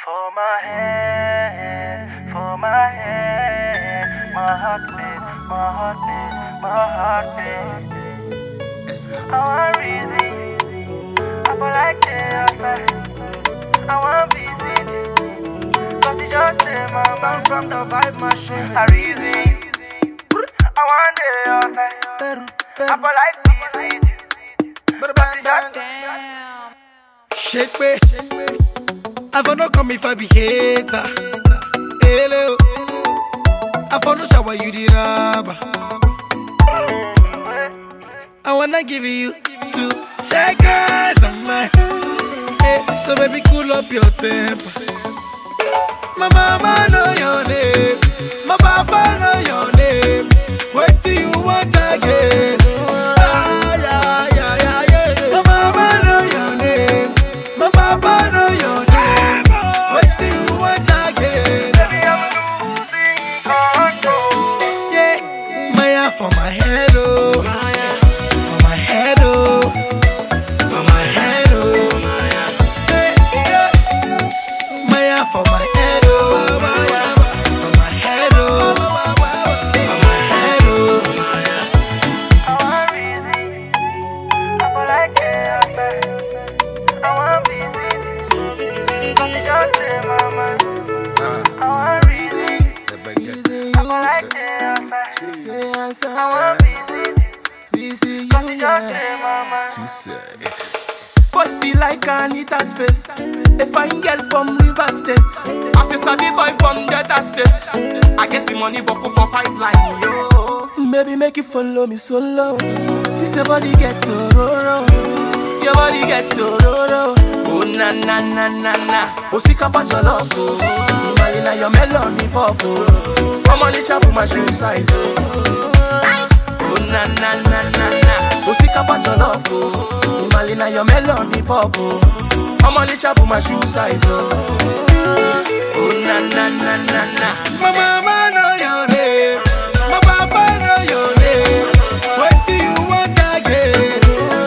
For my head, for my head, my heart beats, my heart beats, my heart beats. I want reason, I feel like the I want busy, cause it just in my mind. Sound from the vibe machine. I reason, I want the outside. I feel like busy, cause it just Damn. Shake me, I for no come if I be hater. Hello, I for no shower you the rubber. I wanna give you 2 seconds of my. Hey, so baby cool up your temper. My mama know your name, my papa know your name. Wait till you want again. My mama know your name, my papa know your name. Wait till you want again. Yeah, Maya for my head, oh. For my head, oh. For my head, oh. Yeah. Maya for my head, oh. For my head, oh. For my head, oh. I want reason, I feel like it. I want busy, cause it just in my mind. I want reason, I feel like it. I want busy, cause it just in my mind. Pussy like Anita's face. A fine girl from River State. As a savvy boy from Delta State. I get the money buckle for pipeline, yo. Baby, make you follow me solo. This your body get tororo. Your body get tororo. Oh na na na na na. Oh sick about your love, oh. Malina your melon pop, oh. I'm on the chop with my shoe size, oh. Oh na na na na na. Oh sick about your love, oh. Malina your melon pop, oh. I'm on the chop with my shoe size, oh. Oh na na na na na. My mama know your name, my papa know your name. Wait till you want again.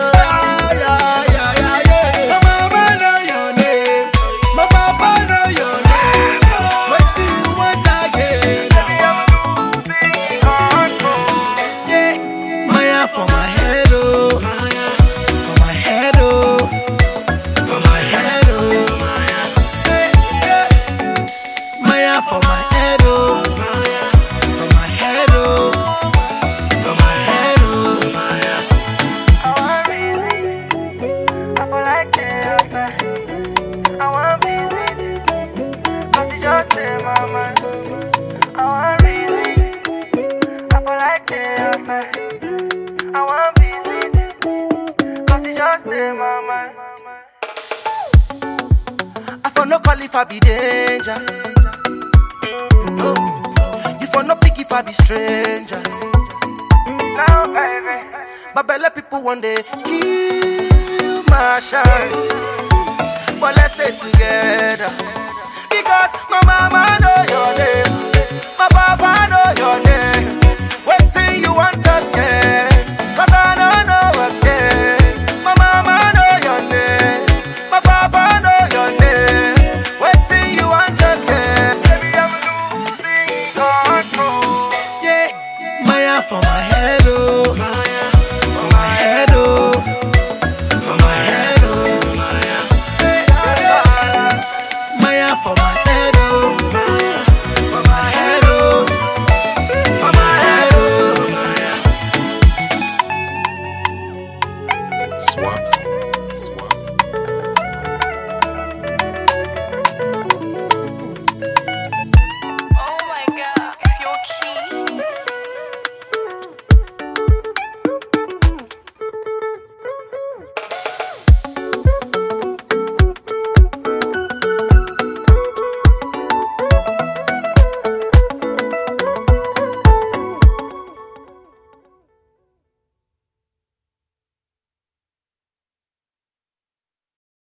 My mama know your name, my papa know your name. Wait till you want again. Yeah, Maya for my head, oh. For my head, oh. For my head, oh. Yeah. Maya for my head, oh. For my head, oh. For my head, oh. I want reason, I feel like it. I want busy, cause it just in my mind. I want reason, I feel like it. I want busy, cause it just in my mind. I for no call if I be danger. No, you for no pick if I be stranger. Now, baby, But belle people one day kill my shine. But let's stay together. Because my mama know your name, my papa know your name. Wait till you want again, cause I don't know again. My mama know your name, my papa know your name. Wait till you want again. baby, I'm losing control. Yeah, Maya for my head, oh. For my head, oh. For my head, oh. Yeah. Maya for my head, oh. For my head, oh. For my head, oh. Swaps.